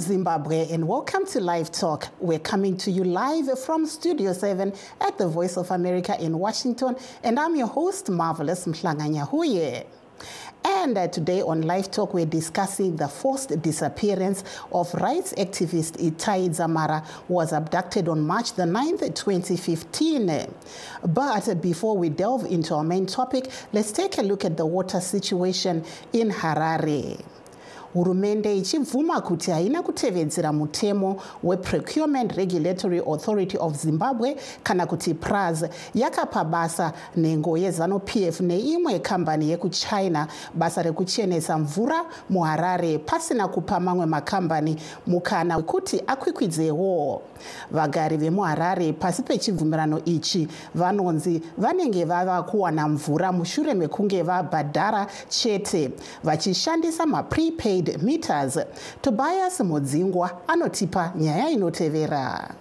Zimbabwe, and welcome to Live Talk. We're coming to you live from Studio 7 at the Voice of America in Washington, and I'm your host, Marvelous Mhlanga-Nyahuye. And today on Live Talk, we're discussing the forced disappearance of rights activist Itai Dzamara, who was abducted on March the 9th, 2015. But before we delve into our main topic, let's take a look at the water situation in Harare. Hurumende ichibvuma kuti haina kutevedzera mutemo weProcurement Regulatory Authority of Zimbabwe kana kuti PRAZ yakapa basa nhengo yeZanu-PF neimwe kambani yekuChina basa rekuchenesa mvura muHarare pasina kupa mamwe makambani mukana wekuti akwikwidzewo. Vagari vemuHarare pasi pechibvumirano ichi vanonzi vanenge vava kuwana mvura mushure mekunge vabhadhara chete vachishandisa prepaid meters. Tobias Mudzingwa anotipa nyaya inotevera.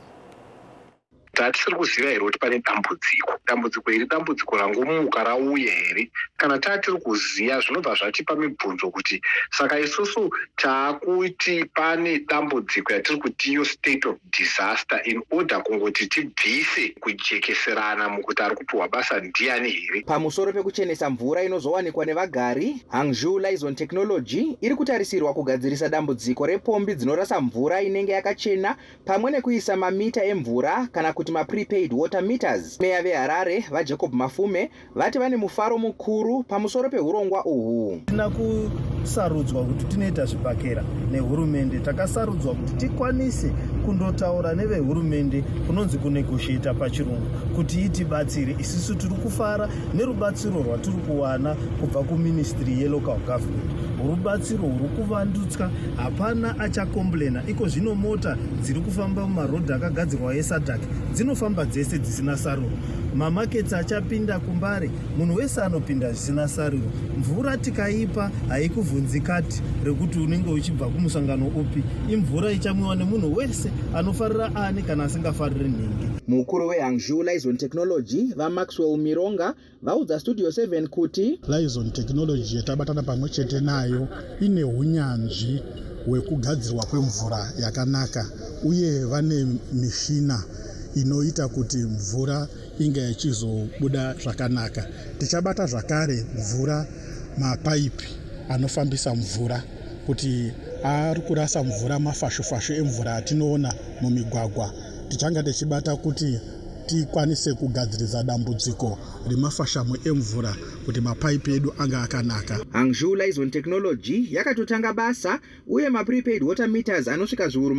Tatiri kuziva here kuti pane dambudziko iri dambudziko rangomuka rauya here kana tatiri kuziva zvinobva zvatipa mibvunzo kuti saka isusu taakuti pane dambudziko yatiri kuti iyo state of disaster in order kungoti tibvise kujekeserana mukuti ari kupiwa basa ndiani here. Pamusoro pekuchenesa mvura inozowanikwa nevagari, Hangzhou Liaison Technology iri kutarisirwa kugadzirisa dambudziko repombi dzinorasa mvura inenge yakachena pamwe nekuisa mamita emvura kana kuti prepaid water meters. Meya veHarare vaJacob Mafume vati vane mufaro mukuru pamusoro pehurongwa uhu. Tina kusarudzwa kuti tinoita zvibhakera nehurumende, takasarudzwa kuti tikwanise kundotaura nevehurumende kunonzi kunegotiata pachirungu kuti itibatsire. Isusu tiri kufara nerubatsiro rwatiri kuwana kubva kuministry yelocal government. Rubatsiro ruri kuvandutswa, hapana achakomblena. Iko zvino mota dziri kufamba mumarodhi akagadzirwa eSADC dzinofamba dzese dzisina saruro. Mamaketsi achapinda kumbare, munhu wese anopinda zvisina saruro. Mvura tikaipa haikuvhunzikati rekuti unenge uchibva kumusangano upi. Imvura ichamwiwa nemunhu wese anofarira ani kana asingafariri nhingi. Mukuru weHangzhou Liaison Technology vaMaxwell Mironga vaudza Studio 7 kuti Liaison Technology yatabatana pamwe chete nayo ine hunyanzvi hwekugadzirwa kwemvura yakanaka uye vane mishina inoita kuti mvura inge ichizobuda zvakanaka. Tichabata zvakare mvura mapaipi anofambisa mvura kuti ari kurasa mvura, mafashofasho emvura atinoona mumigwagwa. Tichanga tichibata kuti tikwanise kugadzirisa dambudziko remafashamo emvura kuti mapaipi edu anga akanaka. Hangzhou Liaison Technology yakatotanga basa uye prepaid water meters anosvika zviuru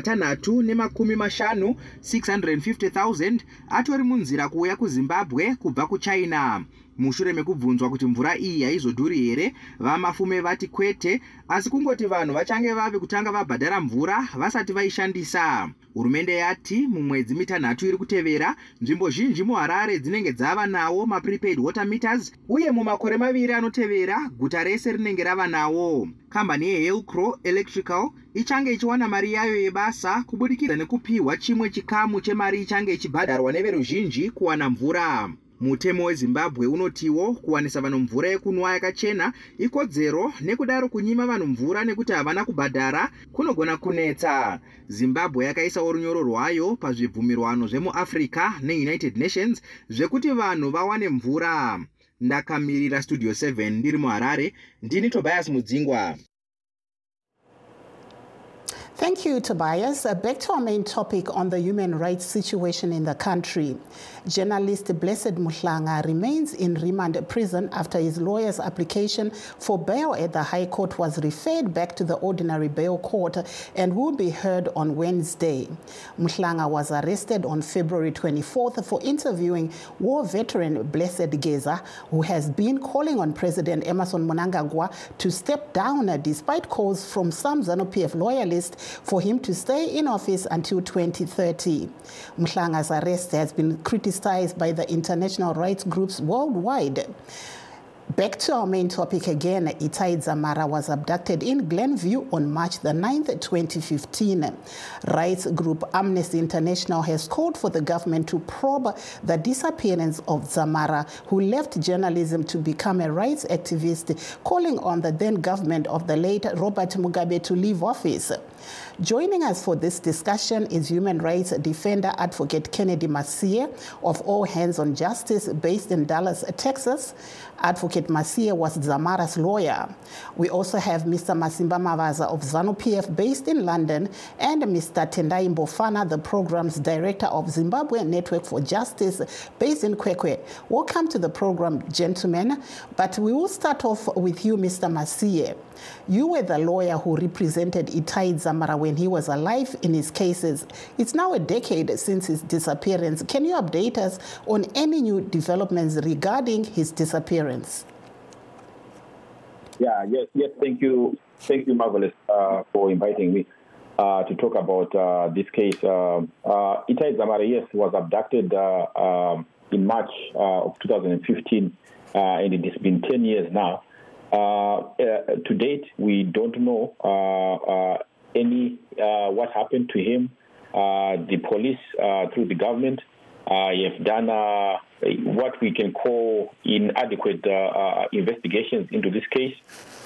350 650,000 atori munzira kuuya kuZimbabwe kubva kuChina. Mushure mekubvunzwa kuti mvura iyi haizodhuri here, vaMafume vati kwete, asi kungoti vanhu vachange vave kutanga vabhadhara mvura vasati vaishandisa. Hurumende yati mumwedzi mitanhatu iri kutevera nzvimbo zhinji muHarare dzinenge dzava nawo prepaid water meters uye mumakore maviri anotevera guta rese rinenge rava nawo. Kambani yeHillcrow Electrical ichange ichiwana mari yayo yebasa kubudikidza nekupiwa chimwe chikamu chemari ichange ichibhadharwa neveruzhinji kuwana mvura. Mutemo weZimbabwe unotiwo kuwanisa vanhu mvura yekunwa yakachena ikodzero, nekudaro kunyima vanhu mvura nekuti havana kubhadhara kunogona kunetsa. Zimbabwe yakaisawo runyoro rwayo pazvibvumirwano zvemuAfrica neUnited Nations zvekuti vanhu vawane mvura. Ndakamirira Studio 7 ndiri muHarare, ndini Tobias Mudzingwa. Thank you, Tobias. Back to our main topic on the human rights situation in the country. Journalist Blessed Mhlanga remains in remand prison after his lawyer's application for bail at the High Court was referred back to the ordinary bail court and will be heard on Wednesday. Mhlanga was arrested on February 24th for interviewing war veteran Blessed Geza, who has been calling on President Emmerson Mnangagwa to step down despite calls from some ZANU-PF loyalists for him to stay in office until 2030. Mhlanga's arrest has been criticized by the international rights groups worldwide. Back to our main topic again. Itai Dzamara was abducted in Glenview on March the 9th, 2015. Rights group Amnesty International has called for the government to probe the disappearance of Dzamara, who left journalism to become a rights activist, calling on the then government of the late Robert Mugabe to leave office. Joining us for this discussion is human rights defender advocate Kennedy Masia of All Hands on Justice, based in Dallas, Texas. Advocate Masia was Dzamara's lawyer. We also have Mr. Masimba Mavaza of ZANU-PF, based in London, and Mr. Tendai Mbofana, the program's director of Zimbabwe Network for Justice, based in Kwekwe. Welcome to the program, gentlemen. But we will start off with you, Mr. Masia. You were the lawyer who represented Itai Dzamara when he was alive in his cases. It's now a decade since his disappearance. Can you update us on any new developments regarding his disappearance? Yes, thank you, Marvelous, for inviting me to talk about this case. Itai Dzamara, yes, was abducted in March of 2015, and it has been 10 years now. To date, we don't know what happened to him. The police, through the government, have done what we can call inadequate investigations into this case.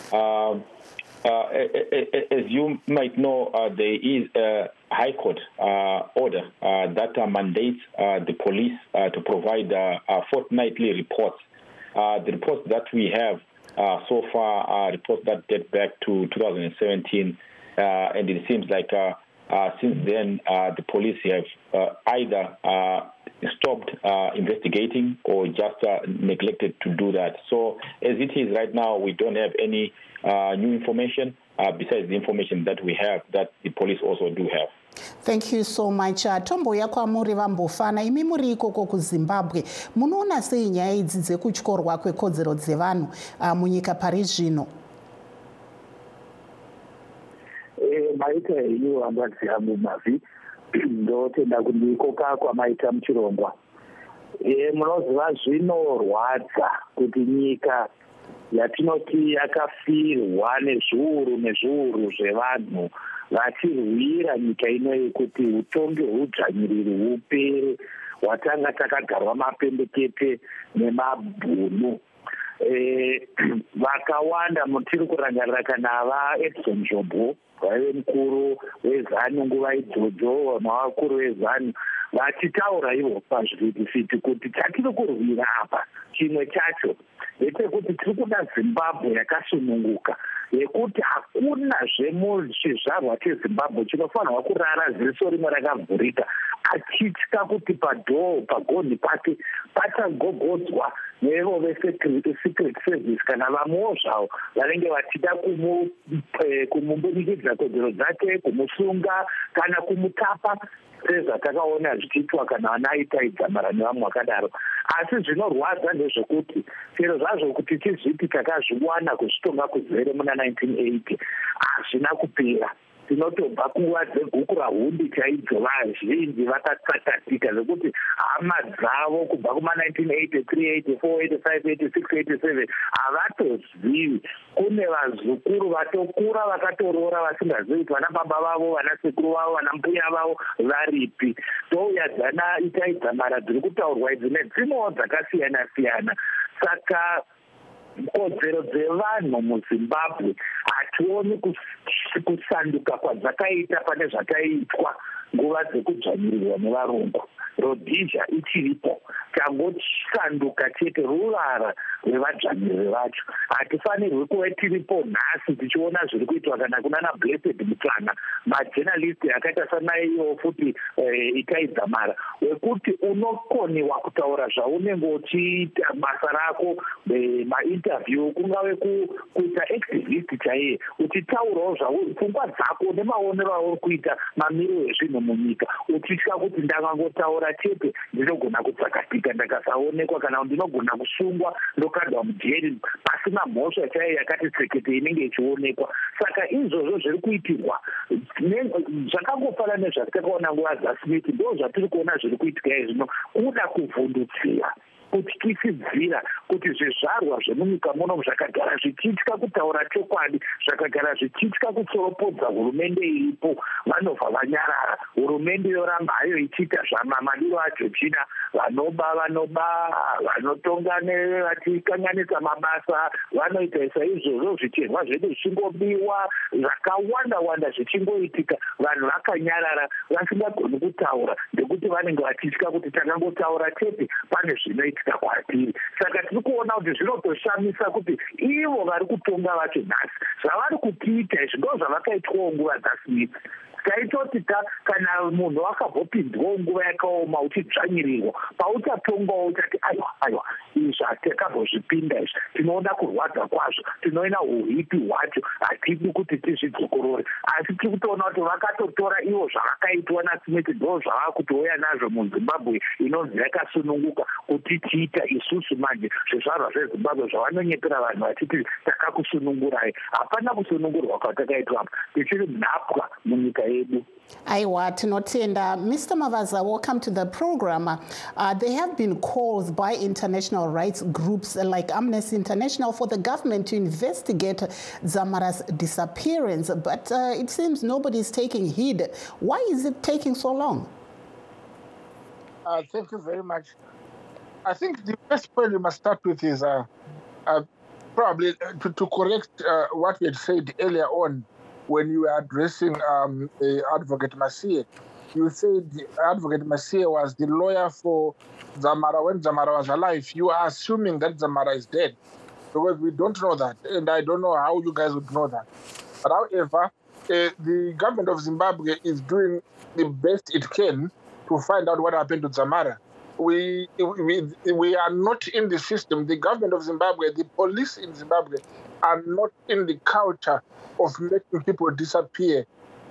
As you might know, there is a High Court order that mandates the police to provide fortnightly reports. The reports that we have so far are reports that date back to 2017, and it seems like since then the police have either stopped investigating or just neglected to do that. So as it is right now, we don't have any new information besides the information that we have, that the police also do have. Thank you so much. Tombo yako amuri vambofana imi muri ikoko kuZimbabwe. Munoona sei nyaya idzi dzekutyorwa kwekodzero dzevanhu munyika pari zvino? Maita henyu hanzvadzi yangu Mavi, ndotenda kundikoka kwamaita muchirongwa. Munoziva zvinorwadza kuti nyika yatinoti yakafirwa nezviuru zvevanhu vachirwira nyika inoyi kuti utongi hwudzvanyiriri hupere, hwatanga takagarwa mapendekete nemabhunu. Vakawanda mutiri kurangarira kana vaEdson Jobo vaive mukuru weZANU nguva idzodzo, mavakuru weZANU vachitaura ivo pazvivhitivhiti kuti chatiri kurwira apa chimwe chacho ndechekuti tiri kuda Zimbabwe yakasununguka, yekuti hakuna zvemuchizvarwa cheZimbabwe chinofanirwa kurara ziso rimwe rakavhurika achitya kuti pagoni pake pachagogodzwa nevo veSecret Service kana vamwewo zvavo vanenge vachida kumumbunikidza kodzero dzake, kumusunga kana kumutapa, sezvatakaona zvichiitwa kana vana Itai Dzamara nevamwe vakadaro. Asi zvinorwadza ndezvekuti chero zvazvo kuti tizviti takazviwana kuzvitonga kuzere muna 1980 hazvina kupera. Tinotobva kuva dzeguku rahundi chaidzo, vazhinji vakatsakatika zvokuti hama dzavo kubva kuma1983, 84, 85, 86, 87 havatozivi. Kune vazukuru vatokura vakatorora vasingazivi kuti vana baba vavo, vana sekuru vavo, vana mbuya vavo varipi. Touya dzana Itai Dzamara dziri kutaurwa idzi nedzimwewo dzakasiyana-siyana. Saka kodzero dzevanhu muZimbabwe hationi kusanduka kwadzakaita pane zvakaitwa nguva dzekudzvanyirirwa nevarungu. Rhodesia ichiripo, tangosanduka chete ruvara rwevadzvanyiriri vacho. Hatifanirwi kuve tiripo nhasi tichiona zviri kuitwa kana kunana Blessed Mutsvana, majenalisti akaita sanaiyo futi Itai Dzamara, wekuti unokoniwa kutaura zvaunenge uchiita basa rako, mainterview, kungave kuita activist chaiye, uchitaurawo pfungwa dzako nemaonero auri kuita mamiriro ezvinhu munyika, uchitya kuti ndakangotaura chete ndinogona kutsakatika ndakasaonekwa, kana ndinogona kusungwa ndokandwa mujeri pasina mhosva chaiyo yakati tsekete inenge ichionekwa. Saka izvozvo zviri kuitirwa zvakangofanana nezvatakaona nguva dzaSmith, ndo zvatiri kuona zviri kuitika izvino, kuda kuvhundutsira kuti tisidzira kuti zvizvarwa zvemunyika muno zvakagara zvichiitya kutaura chokwadi, zvakagara zvichiitya kutsoropodza hurumende iripo, vanobva vanyarara. Hurumende yoramba hayo ichiita zvamamadiro aJochina, vanoba, vanotonga vachikanganisa mabasa, vanoita saizvozvo zvichirwa zvedu zvichingobiwa, zvakawanda zvichingoitika, vanhu vakanyarara vasingagoni kutaura ndekuti vanenge vachitya kuti takangotaura chete pane zvinoitika kwatiri. Saka tiri kuona kuti zvinotoshamisa kuti ivo vari kutonga vacho nhasi zvavari kutiita izvi ndo zvavakaitwawo nguva dzasini. Taitoti kana munhu wakambopinzwawo nguva yakaoma uchidzvanyirirwa, pauchatongawo uchati aiwa izvi hatakambozvipinda izvi, tinoona kurwadza kwazvo, tinoona uhipi hwacho, hatidi kuti tizvidzokorore. Asi tiri kutoona kuti vakatotora ivo zvavakaitwa naSmith ndo zvava kutouya nazvo muZimbabwe inonzi yakasununguka kuti tiita isusu manje zvizvarwa zveZimbabwe zvavanonyepera vanhu vachiti takakusunungurai. Hapana kusunungurwa kwatakaitwa, tichiri nhapwa munyika yedu. Aiwa, tinotenda. Mr. Mavaza, welcome to the program. There have been calls by international rights groups like Amnesty International for the government to investigate Dzamara's disappearance, but it seems nobody is taking heed. Why is it taking so long? Thank you very much. I think the first point we must start with is probably to correct what we had said earlier on when you were addressing Advocate Masie. You said Advocate Masie was the lawyer for Dzamara when Dzamara was alive. You are assuming that Dzamara is dead, because we don't know that, and I don't know how you guys would know that. But however, the government of Zimbabwe is doing the best it can to find out what happened to Dzamara. We are not in the system. The government of Zimbabwe, the police in Zimbabwe are not in the culture of making people disappear.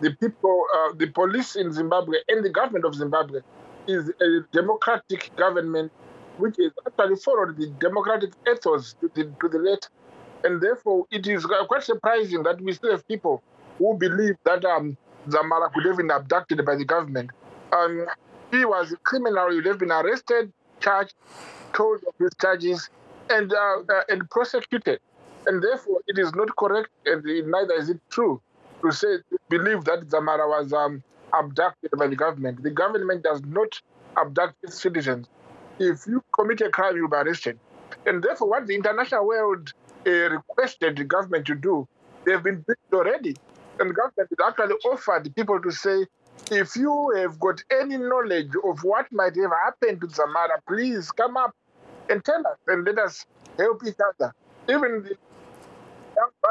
The police in Zimbabwe and the government of Zimbabwe is a democratic government which has actually followed the democratic ethos to the letter. And therefore, it is quite surprising that we still have people who believe that Dzamara could have been abducted by the government. He was a criminal. He would have been arrested, charged, told of his charges, and prosecuted. And therefore, it is not correct, and neither is it true, to believe that Dzamara was abducted by the government. The government does not abduct its citizens. If you commit a crime, you'll be arrested. And therefore, what the international world requested the government to do, they've been doing already. And the government has actually offered people to say, if you have got any knowledge of what might have happened to Dzamara, please come up and tell us, and let us help each other. Even the young part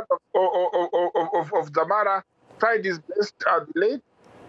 of Dzamara tried his best late,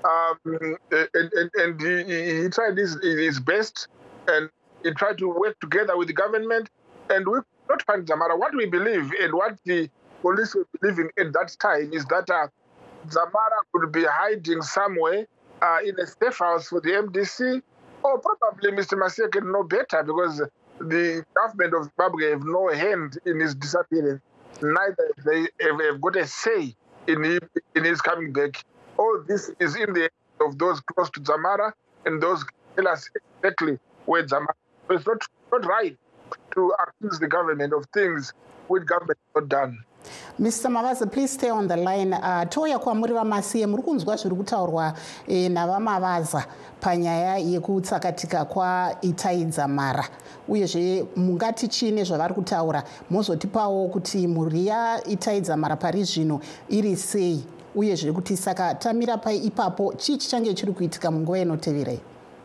and he tried his best, and he tried to work together with the government, and we could not find Dzamara. What we believe and what the police were believing at that time is that Dzamara could be hiding somewhere in a safe house for the MDC, or probably Mr. Masie can know better, because the government of Zimbabwe have no hand in his disappearance. Neither they have got a say in his coming back. All this is in the hands of those close to Dzamara, and those tell us exactly where Dzamara is. So it's not right to accuse the government of things which government has not done. Mr. Mavaza, please stay on the line. Toya kwamuri vaMasie, muri kunzwa zviri kutaurwa navaMavaza panyaya yekutsakatika kwaItai Dzamara. Uyezve mungati chine zvavari kutaura, mozotipawo kuti mhuri yaItai Dzamara pari zvino iri sei, uyezve kuti saka tamira ipapo chii chichange chiri kuitika munguva inoteverei?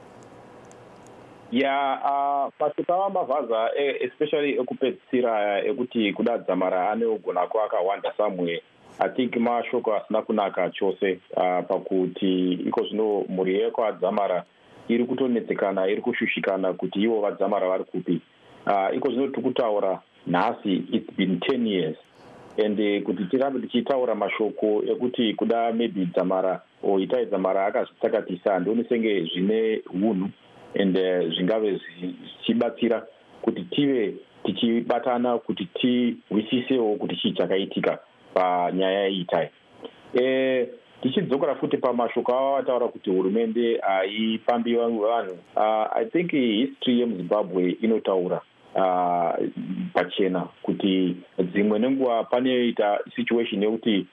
Pasi pavaMavaza, especially ekupedzisira ekuti kuda Dzamara aneogona kwakawanda somewhere, I think mashoko asina kunaka chose pakuti iko zvino mhuri yekwaDzamara iri kutonetsekana, iri kushushikana kuti ivo vaDzamara vari kupi. Iko zvino tikutaura nhasi, it's been 10 years, and kuti tirambe tichitaura mashoko ekuti kuda maybe Dzamara or Itai Dzamara akazvitsakatisa, ndoni senge zvine hunhu and zvingave zvichibatsira kuti tive tichibatana kuti tihwisisewo kuti chii chakaitika panyaya yeitai. tichidzokera futi pamashoko avo vataura kuti hurumende haipambi vanhu. I think history yemuzimbabwe inotaura pachena kuti dzimwe nenguva panoita situation yekuti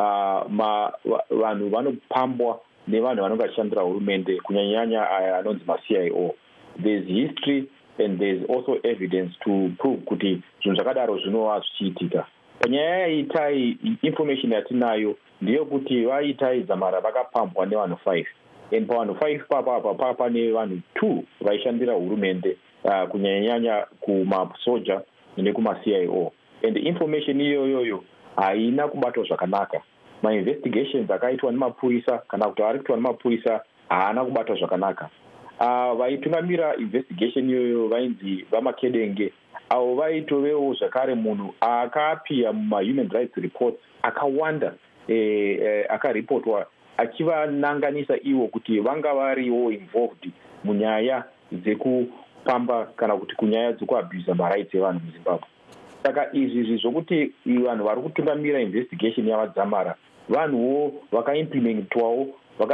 vanhu vanopambwa nevanhu vanenge vachishandira hurumende, kunyanyanya aya anonzi maCIO. There's history and there's also evidence to prove kuti zvinhu zvakadaro zvinova zvichiitika. Panyaya yaitai information yatinayo ndeyekuti vaitai dzamara vakapambwa nevanhu 5, and pavanhu 5 papa pane vanhu 2 vaishandira hurumende, kunyanyanya kumasoja nekumaCIO, and information iyoyoyo haina kubatwa zvakanaka. Mainvestigations akaitwa nemapurisa kana kuti ari kuitwa nemapurisa haana kubatwa zvakanaka. Vaitungamira investigation iyoyo vainzi vamakedenge, avo vaitovewo zvakare munhu akapiya mumahuman rights reports akawanda akaripotwa achivananganisa ivo kuti vanga variwo involved munyaya dzekupamba kana kuti kunyaya dzekuabhusa marights evanhu muzimbabwe. Saka izvi zvokuti vanhu vari kutungamira investigation yavadzamara vanhuwo vakaimplementwawo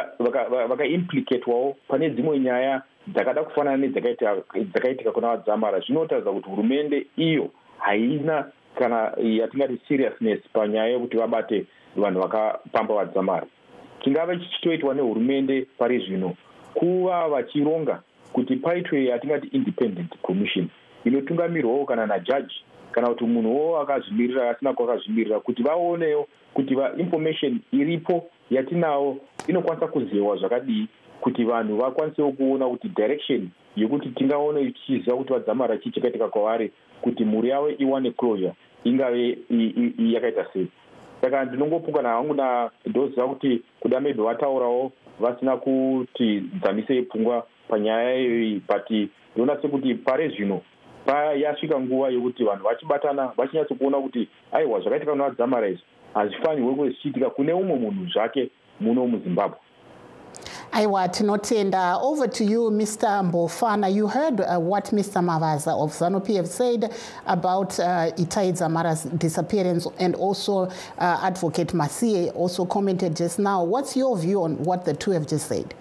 vakaimplicatwawo pane dzimwe nyaya dzakada kufanana nedzakaitika kuna vadzamara. Zvinotaridza kuti hurumende iyo haina kana yatingati seriousness panyaya yekuti vabate vanhu vakapamba vadzamara. Chingava chichitoitwa nehurumende pari zvino kuva vachironga kuti paitwe yatingati independent commission inotungamirwawo kana najaji kana kuti munhuwo akazvimirira asina kwakazvimirira, kuti vaonewo kuti information iripo yatinawo inokwanisa kuziva zvakadii, kuti vanhu vakwanisewo kuona kuti direction yekuti tingaona tichiziva kuti vadzamara chii chakaitika kwavari, kuti mhuri yavo iwane closure ingave yakaita sei. Saka ndinongopukana hangu ndoziva kuti kuda maybe vataurawo vasina kuti dzamisei pfungwa panyaya iyoyi, but ndinoona sekuti pare zvino yasvika nguva yekuti vanhu vachibatana vachinyatsokuona kuti aiwa zvakaitika kuna vadzamara izvi hazvifanirwe kuzvichiitika kune umwe munhu zvake muno muzimbabwe. Aiwa, tinotenda. Over to you, Mr. Mbofana. You heard what Mr. Mavaza of ZANU-PF said about Itai Dzamara's disappearance, and also Advocate Masie also commented just now. What's your view on what the two have just said?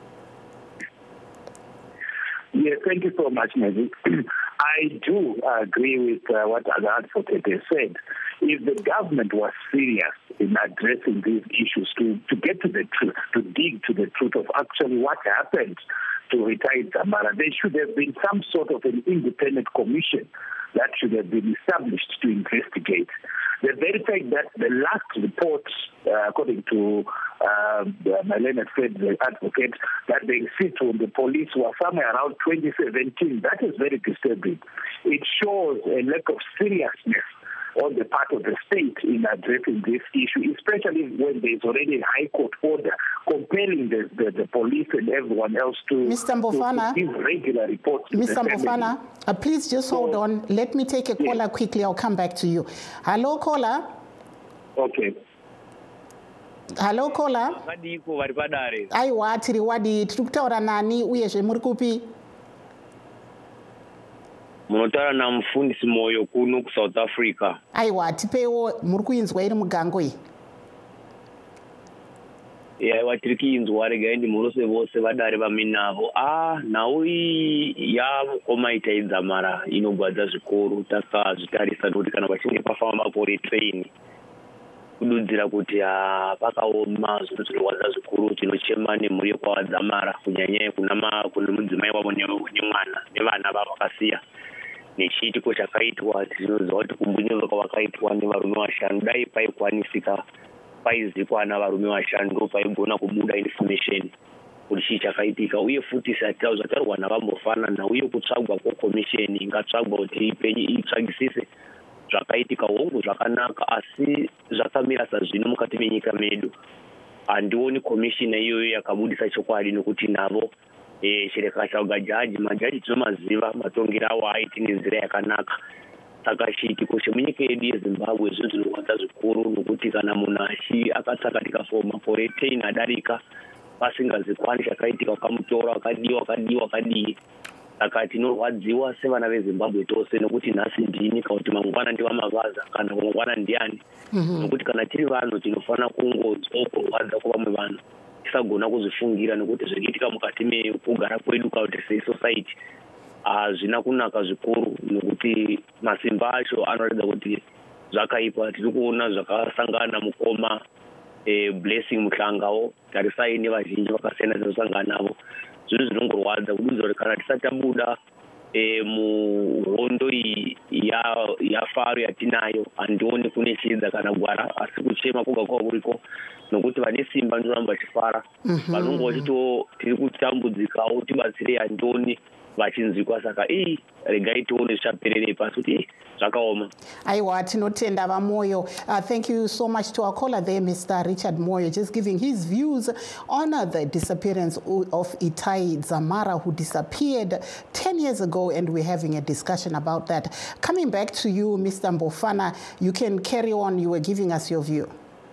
Yes, thank you so much, Nazik. I do agree with what the advocate has said. If the government was serious in addressing these issues, to get to the truth, to dig to the truth of actually what happened to Itai Dzamara, there should have been some sort of an independent commission that should have been established to investigate. The very fact that the last report, according to Malena said, the advocate, that the receipt from the police was somewhere around 2017, that is very disturbing. It shows a lack of seriousness on the part of the state in addressing this issue, especially when there is already a high court order compelling the police and everyone else to, Mr. Mbofana, to give regular reports. Mr. Mbofana, please just hold on. Let me take a caller quickly. I'll come back to you. Hello, caller. Okay. Hello, caller. Aiwa, tiri wadi. Tiri kutaura nani uyezve muri kupi? Munotaura namufundisi Moyo kuno kuSouth Africa. Aiwa, tipewo muri kuinzwa iri mugango iyi. Aiwa, tiri kuinzwa regai ndimurose vose vadare vaminavo. Nhau iyi yakoma Itai Dzamara inogwadza zvikuru. Takazvitarisa kuti kana pachinge pafamba mapori train kududzira kuti pakaoma zvinhu zvinorwadza zvikuru. Tinochema nemhuri yekwavadzamara kunyanya kune mudzimai wavo nemwana nevana vavakasiya. Nechiitiko chakaitwa tinoziva kuti kumbunyezo kwavakaitwa nevarume vashanu dai paikwanisika paizikwa navarume vashanu ndo paigona kubuda information kuti chii chakaitika, uye futi zvataurwa naVambofana nauye kutsvagwa kwekomisheni ingatsvagwa kuti itsvagisise zvakaitika hongu zvakanaka, asi zvakamira sazvino mukati menyika medu handioni komishina iyoyo yakabudisa chokwadi, nokuti navo chireka chauga majaji tinomaziva matongero awo aiti nenzira yakanaka. Saka chiitiko chemunyika yedu yeZimbabwe zvinhu zvinorwadza zvikuru, nokuti kana munhu akatsakatika for makore 10 adarika pasingazikwani chakaitika, wakamutora wakadii saka tinorwadziwa sevana vezimbabwe tose nokuti nhasi ndini kana kuti mangwana ndivamavaza kana mangwana ndiani nokuti kana tiri vanhu tinofanira kungodzwa kurwadza kwavamwe vanhu tisagona kuzvifungira nokuti zvichiitika mukati mekugara kwedu kana kuti seisociety hazvina kunaka zvikuru nokuti masimba acho anoratidza kuti zvakaipa. Tiri kuona zvakasangana mukoma Blessing Muhlangawo tarisai nevazhinji vakasiyana dzinosangana navo. Zvinhu zvinongorwadza kududza kuti kana tisati tabuda muhondo iyi yafaro yatinayo handioni kune chidza kana gwara asi kuchema koga kwavo kuriko nokuti vane simba ndinoramba vachifara vanongo vachito tiri kutambudzikawo tibatsirei handioni vachinzwikwa saka regai tione zvichapererei pasi kuti zvakaoma. Aiwa, tinotenda vaMoyo. Thank you so much to our caller there, Mr. Richard Moyo, just giving his views on the disappearance of Itai Dzamara, who disappeared 10 years ago, and we're having a discussion about that. Coming back to you, Mr. Mbofana, you can carry on. You were giving us your view.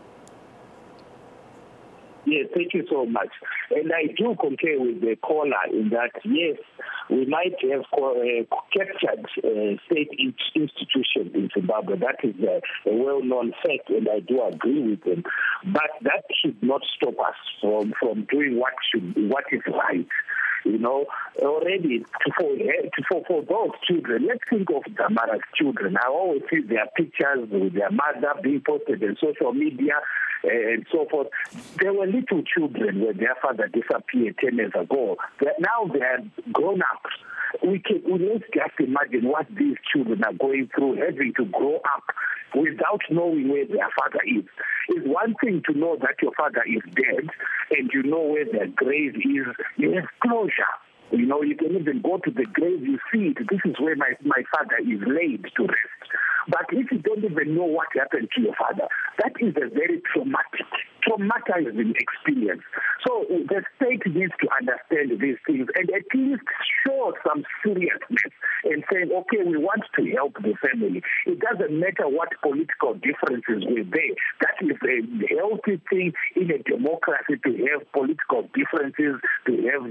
Yes, thank you so much. And I do concur with the caller in that, yes, we might have captured state institutions in Zimbabwe. That is a well-known fact, and I do agree with them. But that should not stop us from doing what is right. You know, already for those children, let's think of Dzamara's children. I always see their pictures with their mother being posted on social media and so forth. They were little children when their father disappeared 10 years ago. Now they are grown up. Let's just imagine what these children are going through, having to grow up without knowing where their father is. It's one thing to know that your father is dead and you know where their grave is. You have closure. You know, you can even go to the grave, you see it. This is where my father is laid to rest. But if you don't even know what happened to your father, that is a very traumatizing experience. So the state needs to understand these things and at least show some seriousness and saying, okay, we want to help the family. It doesn't matter what political differences were there. That is a healthy thing in a democracy to have political differences, to have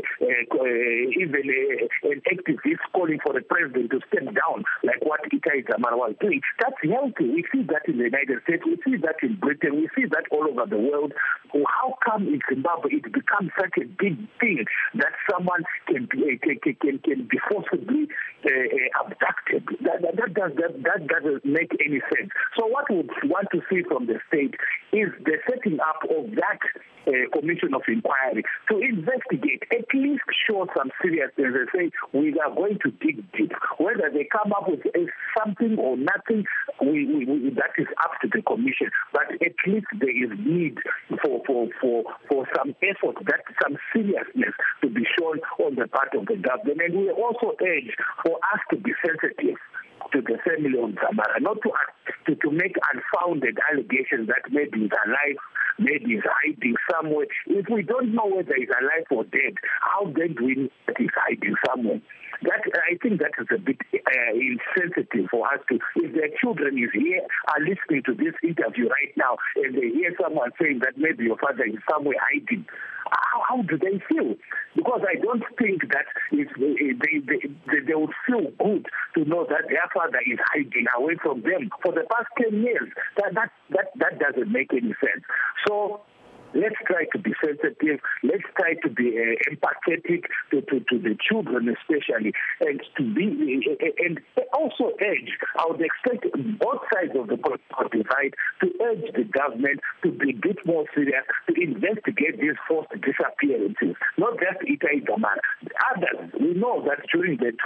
even an activist calling for the president to step down, like what Itai Dzamara was doing. That's healthy. We see that in the United States. We see that in Britain. We see that all over the world. How come in Zimbabwe it becomes such a big thing that someone can be forcibly abducted? That doesn't make any sense. So what we want to see from the state is the setting up of that commission of inquiry to investigate, at least show some seriousness and say, we are going to dig deep. Whether they come up with something or nothing, that is up to the commission. But at least there is need for some effort, some seriousness to be shown on the part of the government. And we also urge for us to be sensitive to the family of Dzamara, not to make unfounded allegations that maybe he's alive, maybe he's hiding somewhere. If we don't know whether he's alive or dead, how then do we know that he's hiding somewhere? I think that is a bit insensitive for us to. If their children is here, are listening to this interview right now, and they hear someone saying that maybe your father is somewhere hiding, how do they feel? Because I don't think that they would feel good to know that their father is hiding away from them for the past 10 years. That doesn't make any sense. So let's try to be sensitive. Let's try to be empathetic to the children especially, and and also urge. I would expect both sides of the political divide to urge the government to be a bit more serious, to investigate these forced disappearances, not just Itai Dzamara. Others, we know that during the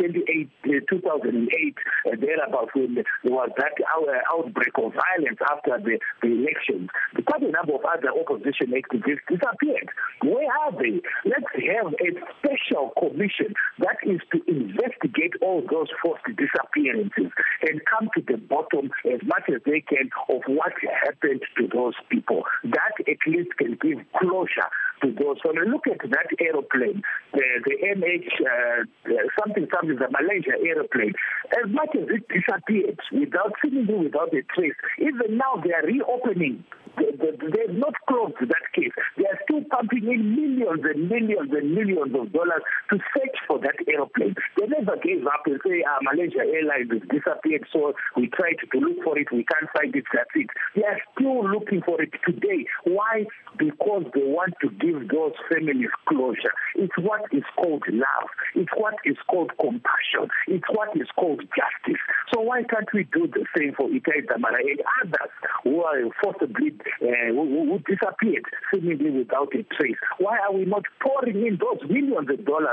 2008 thereabouts, when there was that outbreak of violence after the elections, quite a number of other opposition activists disappeared. Where are they? Let's have a special commission that is to investigate all those forced disappearances and come to the bottom as much as they can of what happened to those people. That at least can give closure to those. When you look at that aeroplane, the something, the Malaysia aeroplane, as much as it disappeared seemingly without a trace, even now they are reopening they've not closed that case. They are still pumping in millions and millions and millions of dollars to search for that aeroplane. They never gave up and say, Malaysia Airlines has disappeared, so we tried to look for it, we can't find it, that's it. They are still looking for it today. Why? Because they want to give those families closure. It's what is called love. It's what is called compassion. It's what is called justice. So why can't we do the same for Itai Dzamara and others who are forcibly, who disappeared seemingly without a trace? Why are we not pouring in those millions of dollars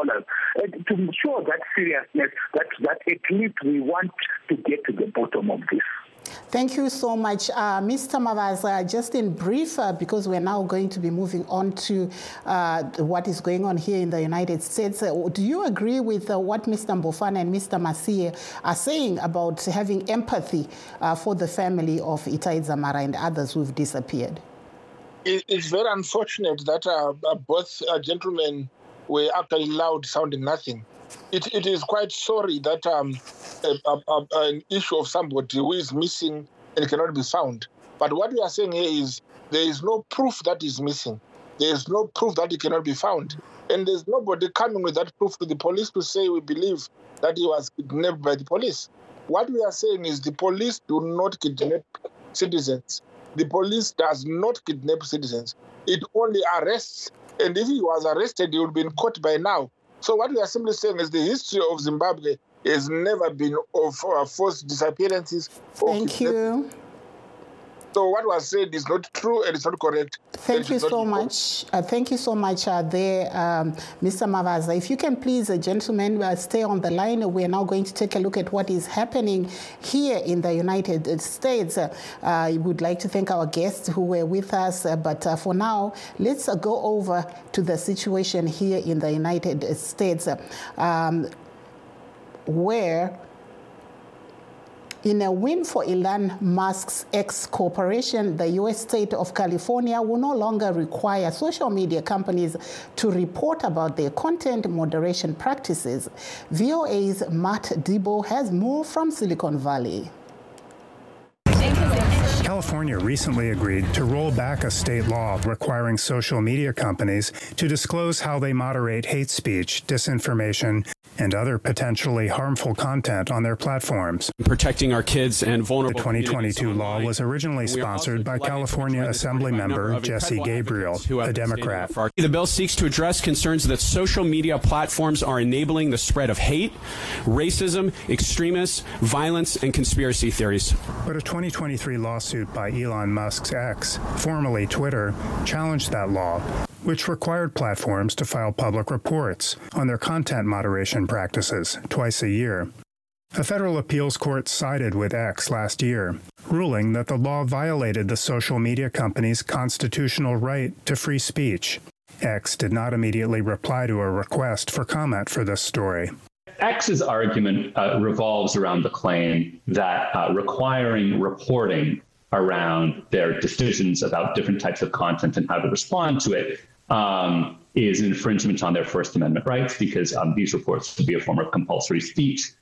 to show that seriousness, that at least we want to get to the bottom of this? Thank you so much. Mr. Mavaza, just in brief, because we're now going to be moving on to what is going on here in the United States, do you agree with what Mr. Mbofana and Mr. Masie are saying about having empathy for the family of Itai Dzamara and others who've disappeared? It's very unfortunate that both gentlemen were actually loud, sounding nothing. It is quite sorry that an issue of somebody who is missing and cannot be found. But what we are saying here is there is no proof that is missing. There is no proof that he cannot be found. And there's nobody coming with that proof to the police to say we believe that he was kidnapped by the police. What we are saying is the police do not kidnap citizens. The police does not kidnap citizens. It only arrests. And if he was arrested, he would have been caught by now. So what we are simply saying is the history of Zimbabwe has never been of forced disappearances. Thank you. So what was said is not true and it's not correct. Thank you so much. Thank you so much there, Mr. Mavaza. If you can please, gentlemen, stay on the line. We are now going to take a look at what is happening here in the United States. I would like to thank our guests who were with us, but for now, let's go over to the situation here in the United States, where in a win for Elon Musk's X Corporation, the U.S. state of California will no longer require social media companies to report about their content moderation practices. VOA's Matt Debo has more from Silicon Valley. California recently agreed to roll back a state law requiring social media companies to disclose how they moderate hate speech, disinformation, and other potentially harmful content on their platforms. Protecting our kids and vulnerable. The 2022 law was originally sponsored by California Assembly member Jesse Gabriel, a Democrat. The bill seeks to address concerns that social media platforms are enabling the spread of hate, racism, extremists, violence, and conspiracy theories. But a 2023 lawsuit by Elon Musk's X, formerly Twitter, challenged that law, which required platforms to file public reports on their content moderation practices twice a year. A federal appeals court sided with X last year, ruling that the law violated the social media company's constitutional right to free speech. X did not immediately reply to a request for comment for this story. X's argument revolves around the claim that requiring reporting around their decisions about different types of content and how to respond to it is an infringement on their First Amendment rights, because these reports would be a form of compulsory speech,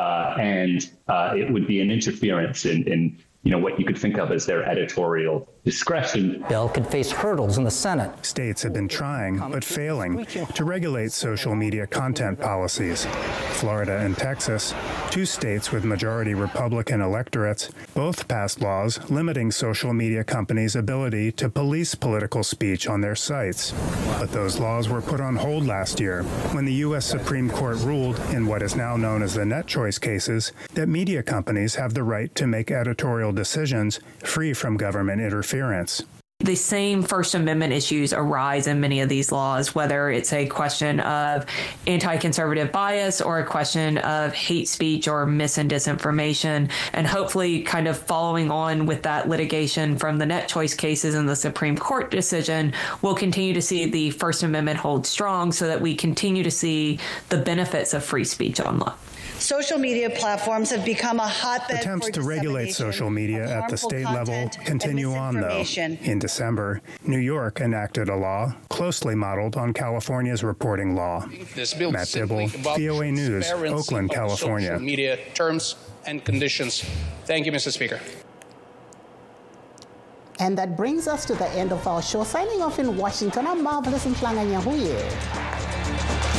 and it would be an interference in what you could think of as their editorial discretion. Bill could face hurdles in the Senate. States have been trying, but failing, to regulate social media content policies. Florida and Texas, two states with majority Republican electorates, both passed laws limiting social media companies' ability to police political speech on their sites. But those laws were put on hold last year when the U.S. Supreme Court ruled in what is now known as the net choice cases that media companies have the right to make editorial decisions free from government interference. The same First Amendment issues arise in many of these laws, whether it's a question of anti-conservative bias or a question of hate speech or mis and disinformation. And hopefully kind of following on with that litigation from the net choice cases and the Supreme Court decision, we'll continue to see the First Amendment hold strong so that we continue to see the benefits of free speech online. Social media platforms have become a hotbed. Attempts to regulate social media at the state level continue on, though. In December, New York enacted a law closely modeled on California's reporting law. This bill Matt Dibble, VOA News, Oakland, California. Social media terms and conditions. Thank you, Mr. Speaker. And that brings us to the end of our show. Signing off in Washington, I'm Marvelous Mhlanga Nyahuye.